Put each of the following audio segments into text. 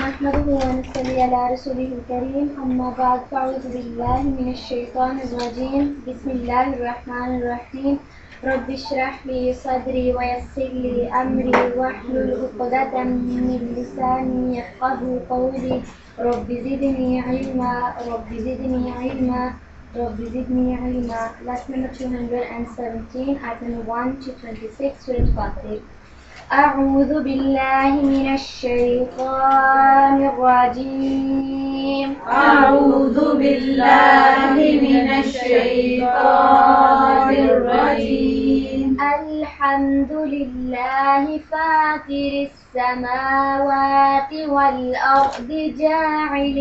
نحمده ونصلي على رسوله الكريم أما بعد فأعوذ بالله من الشيطان الرجيم بسم الله الرحمن الرحيم رب اشرح لي صدري ويسر لي أمري واحلل عقدة من لساني يفقهوا قولي رب زدني علما رب زدني علما رب زدني علما. Last number 217 ayat number 1 to 26 Surah Fatir. أعوذ بالله من الشيطان الرجيم. أعوذ بالله من الشيطان الرجيم. الحمد لله فاطر السماوات والأرض جاعل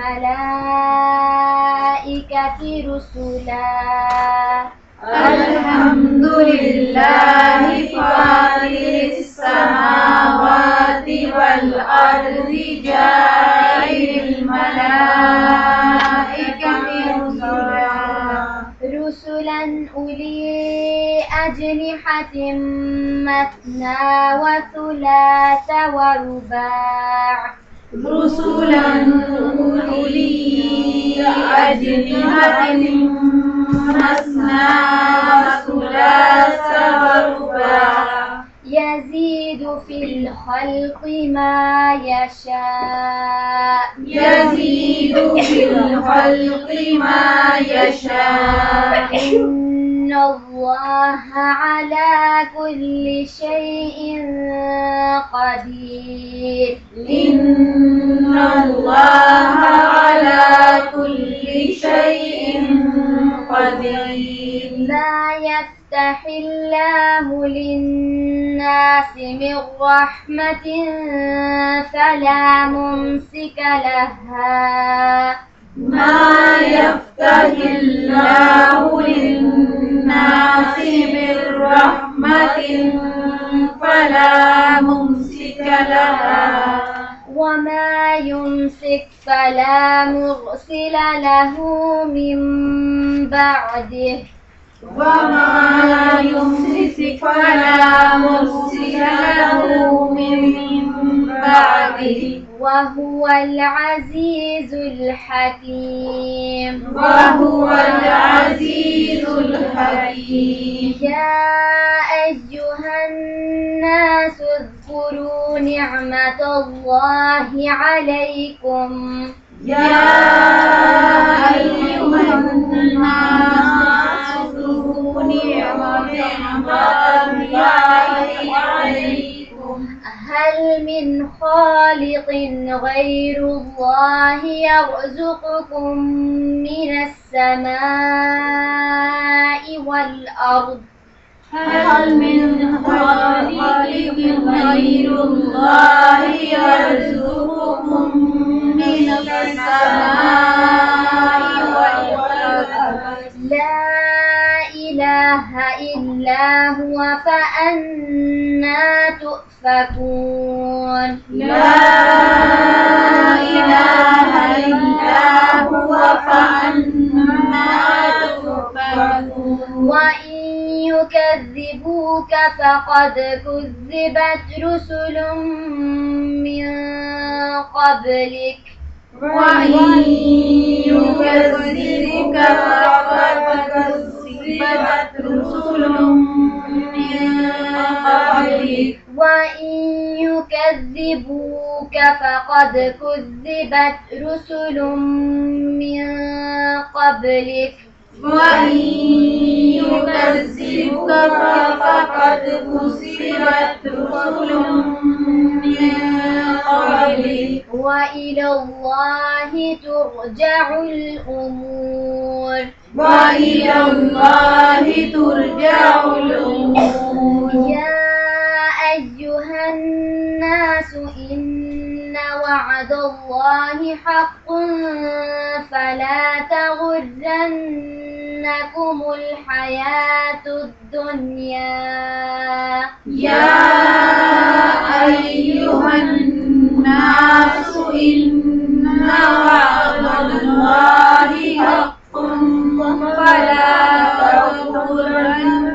الملائكة رسلا. الحمد لله فاطر السماوات والأرض جاعل الملائكة رسلا أولي أجنحة مثنى وثلاث ورباع. رسلا أولي أجنحة مثنى وثلاث ورباع. يزيد في الخلق ما يشاء. يزيد في الخلق ما يشاء. إن الله على كل شيء قدير. إن الله على كل شيء قدير. ما يفتح الله للناس من رحمة فلا ممسك لها. ما يفتح الله للناس من رحمة فلا ممسك لها. وما يمسك فلا مرسل له من بعده. وما يمسك فلا مرسل له من بعده. وهو العزيز الحكيم. وهو العزيز الحكيم. يا أيها الناس اذكروا نعمة الله عليكم. يا أيها الناس اذكروا نعمة الله عليكم. هل من خالق غير الله يرزقكم من السماء والأرض؟ هل من خالق غير الله يرزقكم من السماء والأرض؟ لا إله إلا هو فأنا تؤفكون. لا إله إلا هو فأنا تؤفكون. وإن يكذبوك فقد كذبت رسل من قبلك. وإن يكذبك فقد كذبت رسل من قبلك. وإن يكذبوك فقد كذبت رسل من قبلك. وإن يكذبك فقد كذبت رسل من قبلك. وإلى الله ترجع الأمور. وإلى الله ترجع الأمور. يا أيها الناس إن وعد الله حق فلا تغرنكم الحياة الدنيا. يا أيها الناس إن وعد الله حق فلا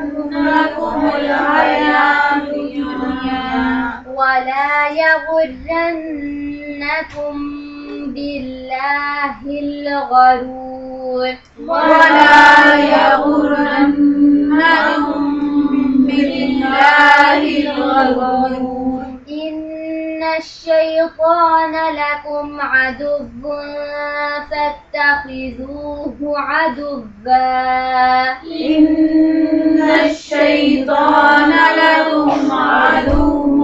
تغرنكم الحياة الدنيا. ولا يغرنكم يغرنكم بالله الغرور ولا يغرنكم بالله الغرور إن الشيطان لكم عدو فاتخذوه عدوا إن الشيطان لكم عدو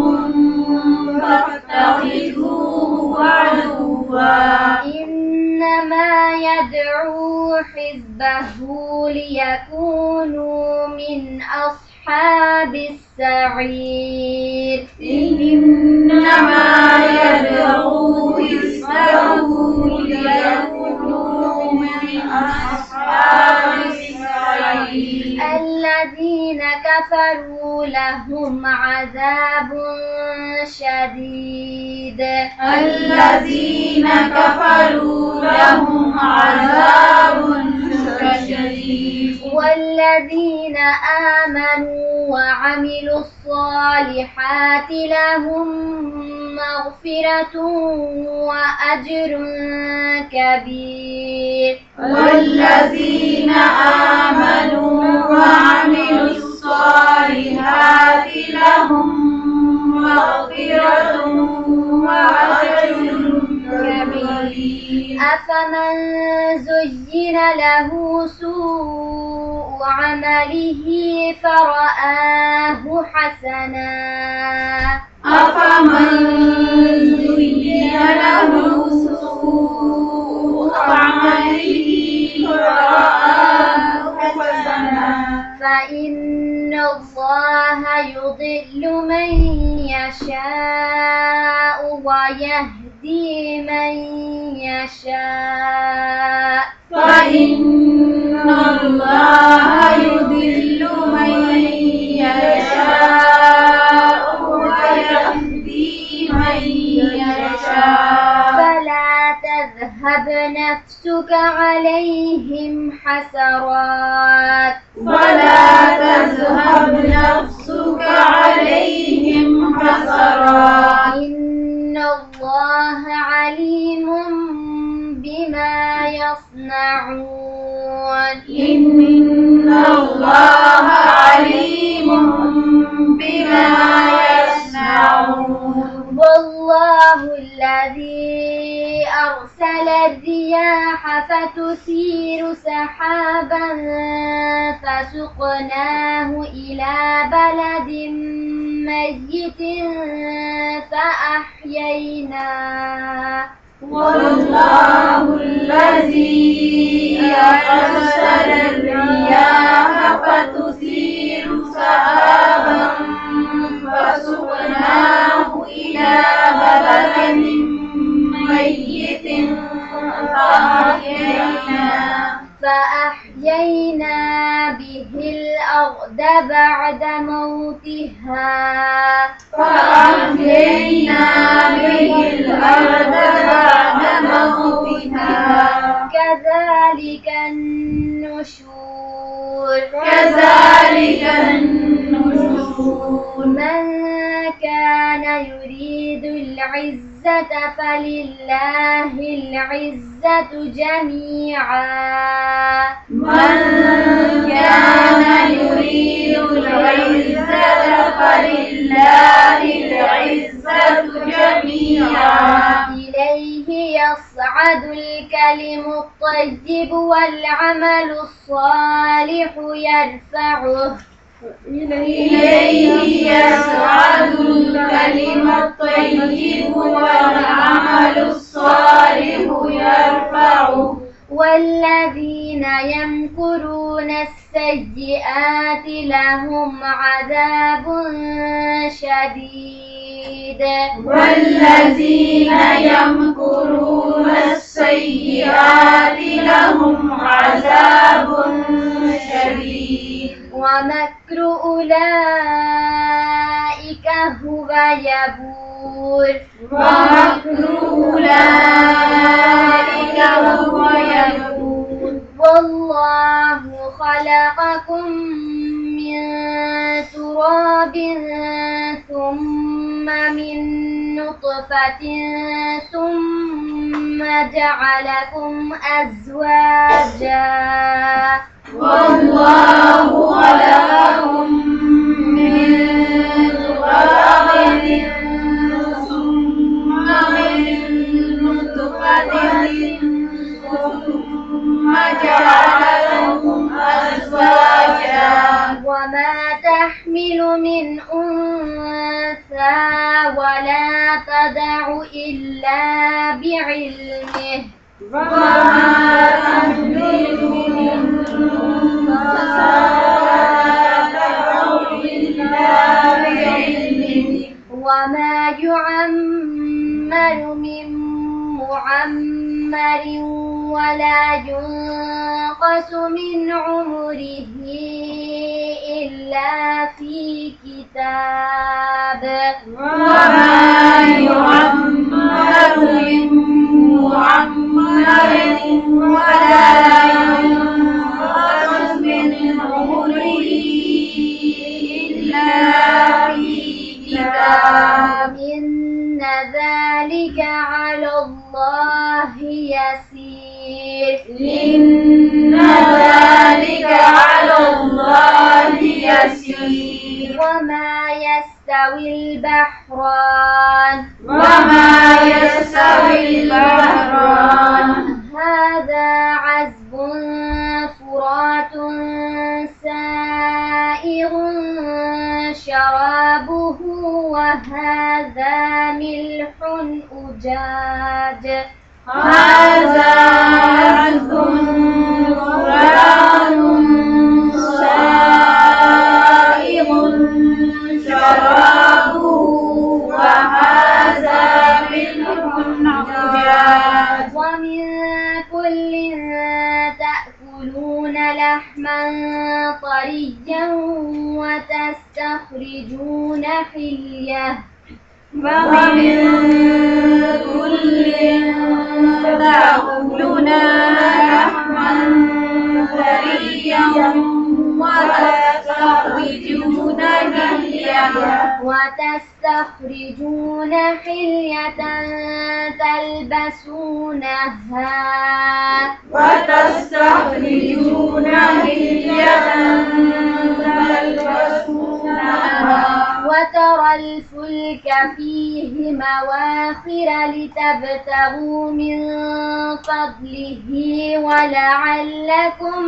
فاتخذوه عدوا إنما يدعو حزبه ليكونوا من أصحاب السعير إنما يدعو حزبه ليكونوا من أصحاب السعير الذين كفروا لهم عذاب شديد الذين كفروا لهم عذاب شديد والذين آمنوا وعملوا الصالحات لهم مغفرة وأجر كبير والذين آمنوا وعملوا الصالحات لهم مغفرة وأجر كبير أفمن زين له سوء عمله فرآه حسنا أفمن زين له سوء عمله فرآه حسنا فإن الله يضل من يشاء ويهدي من يشاء فإن الله يضل من يشاء ويهدي من يشاء فلا تذهب نفسك عليهم حسرات ولا تذهب نفسك عليهم حسرات إن الله عليم بما يصنعون إن الله عليم بما يصنعون والله الذي أرسل الرياح فتثير سحابا فسقناه إلى بلد ميت فأحييناه والله الذي أرسل الرياح فتثير سحابا فسقناه إلى بلد ميت فأحيينا به الأرض بعد موتها فأحيينا به الأرض بعد موتها كذلك النشور كذلك النشور من كان يريد العزة فلله العزة جميعا من كان يريد العزة فلله العزة جميعا إليه يصعد الكلم الطيب والعمل الصالح يرفعه إليه يصعد الكلم الطيب والعمل الصالح يرفعه والذين يمكرون السيئات لهم عذاب شديد والذين يمكرون السيئات لهم عذاب شديد ومكر أولئك هو يبور ومكر أولئك هو يبور والله خلقكم من تراب ثم من نطفة نطفة ثم جعلكم أزواجا والله خلقكم من تراب ثم من نطفة ثم جعلكم أزواجا وما تحمل من أنثى ولا تضع إلا بعلمه وما تحمل من أنثى إلا بعلمه وما يعمر من معمر ولا ينقص من عمره إلا في كتاب وما يعمر من معمر ولا ينقص من عمره إلا في كتاب إن ذلك على الله يسير إن ذلك على الله يسير وما يستوي البحران هذا عذب فرات سائغ شرابه وهذا ملح أجاج هذا عذب فرات سائغ شرابه وهذا ملح أجاج ومن كل تأكلون لحما طريا وتستخرجون حلية ومن كل تأكلون لحما طريا وتستخرجون حلية تلبسونها وترى الفلك فيه مواخر لتبتغوا من فضله ولعلكم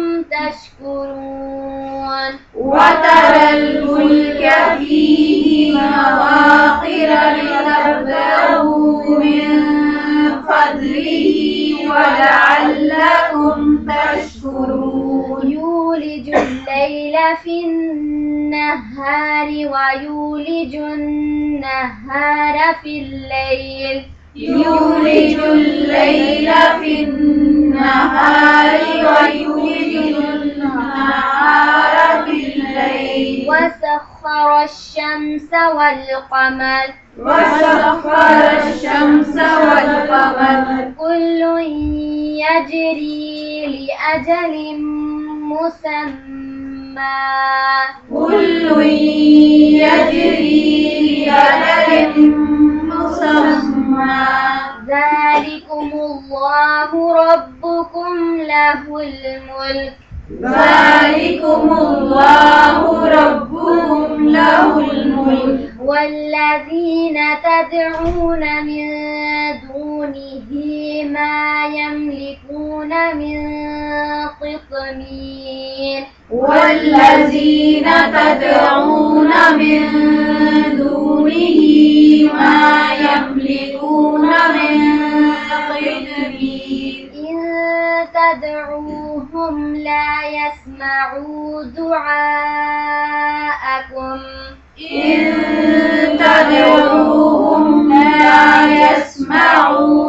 تشكرون وترى الفلك فيه مواخر لتبتغوا من فضله ولعلكم تشكرون يولج الليل في النهار ويولج النهار في الليل يولج الليل في النهار ويولج النهار في الليل وسخر الشمس والقمر كل يجري لأجل مسمى ذلكم الله ربكم له الملك والذين تدعون من دونه ما يملكون من قطمير والذين تدعون من دونه ما يملكون من قطمير إن تدعوهم لا يسمعوا دعاءكم إن تدعوهم لا يسمعوا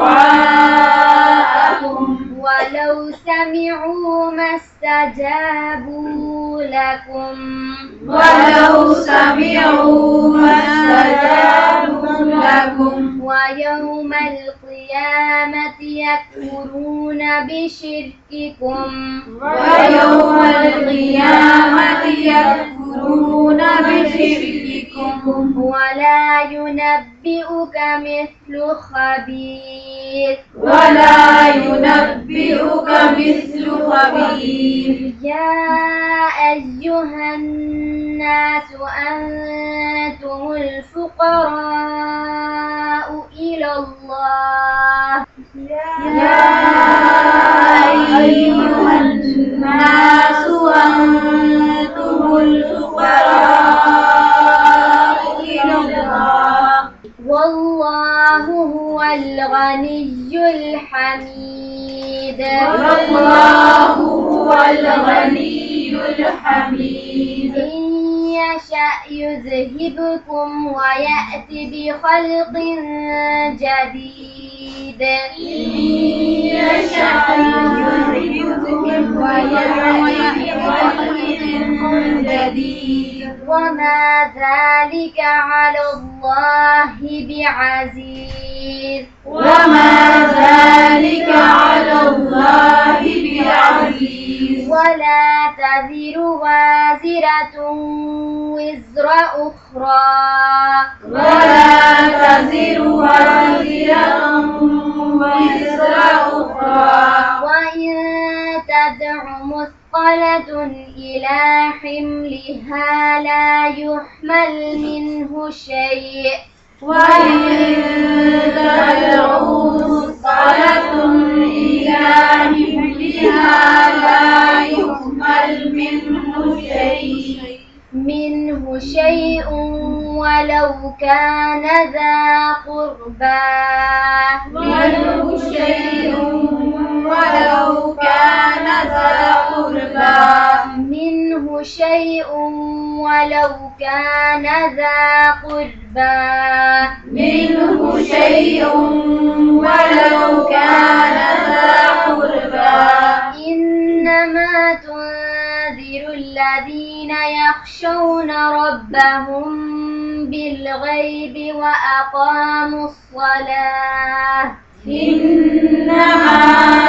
دعاءكم ولو سمعوا ما استجابوا لكم ويوم القيامة يكفرون بشرككم ولا ينبئك مثل خبير يا أيها الناس أنتم الفقراء إلى الله يا أيها الناس أنتم الفقراء إلى الله والله هو الغني الحميد والله هو الغني الحميد إن يشأ يذهبكم ويأتي بخلق جديد إن يشأ يذهبكم ويأتي بخلق جديد وما ذلك على الله بعزيز وما ذلك على الله بعزيز ولا تزر وازرة وزر أخرى ولا تزر وازرة وزر أخرى وإن تدع مثقلة إلى حملها لا يحمل منه شيء وإن تدعو مثقلة إلى حملها لا يحمل منه شيء ولو كان ذا قربى منه شيء ولو كان ذا قربى إنما تنذر الذين يخشون ربهم بالغيب وأقاموا الصلاة إنما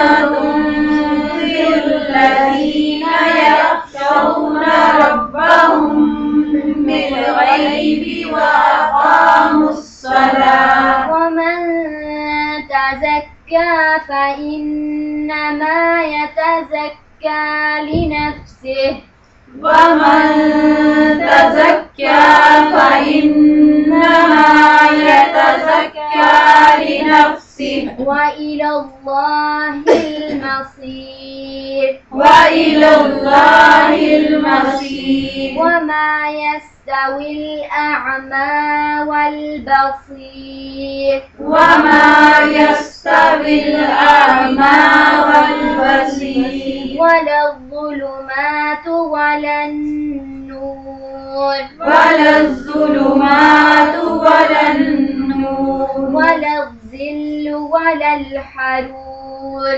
تنذر الذين يخشون ربهم بالغيب وأقاموا الصلاة ومن تزكى فإنما يتزكى لنفسه ومن تزكى فإنما يتزكى لنفسه وإلى الله المصير وما يستوي الأعمى والبصير ولا الظلمات ولا النور ولا الظل ولا الحرور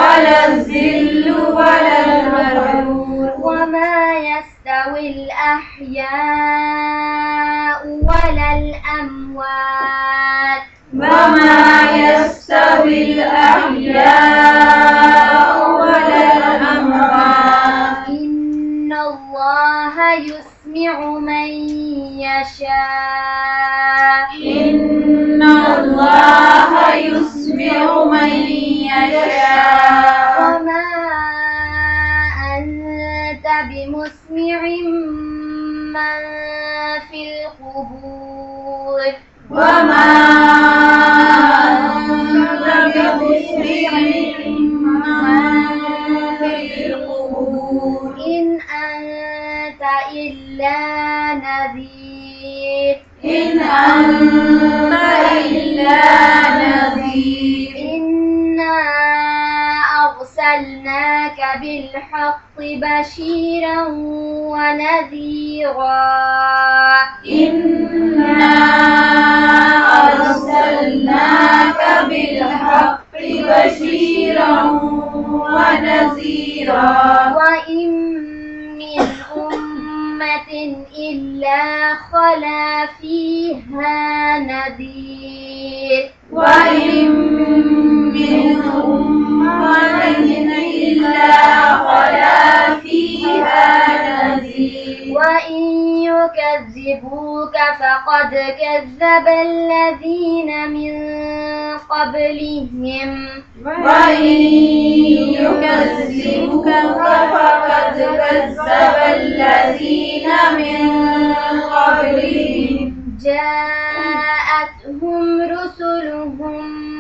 وما يستوي الأحياء ولا الأموات إن الله يسمع من يشاء إن الله يسمع من يشاء وما أنت بمسمع من في القبور وما أنت بمسمع من في القبور إن أنت إلا نذير إن أنت إلا نذير إنا أرسلناك بالحق بشيرا ونذيرا إنا أرسلناك بالحق بشيرا ونذيرا وإن من أمة إلا خلا فيها نذير وإن من أمة إلا خلا فيها نذير وإن يكذبوك ولقد كذب الذين من قبلهم وإن يكذبك فقد كذب الذين من قبلهم جاءتهم رسلهم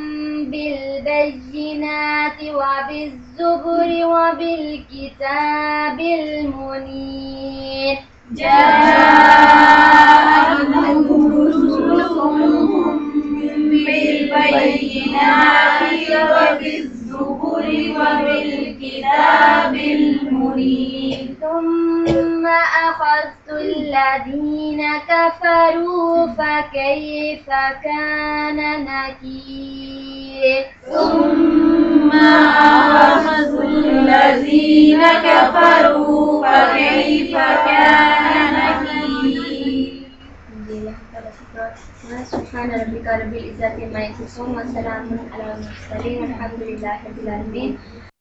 بالبينات وبالزبر وبالكتاب المنير جاءتهم رسلهم بالبينات وبالزبر وبالكتاب المنير ثم أخذت الذين كفروا فكيف كان نكير ثم أخذت الذين كفروا فكيف كان نكير. سبحان ربك رب العزة عما يصفون وسلام على المرسلين والحمد لله رب العالمين.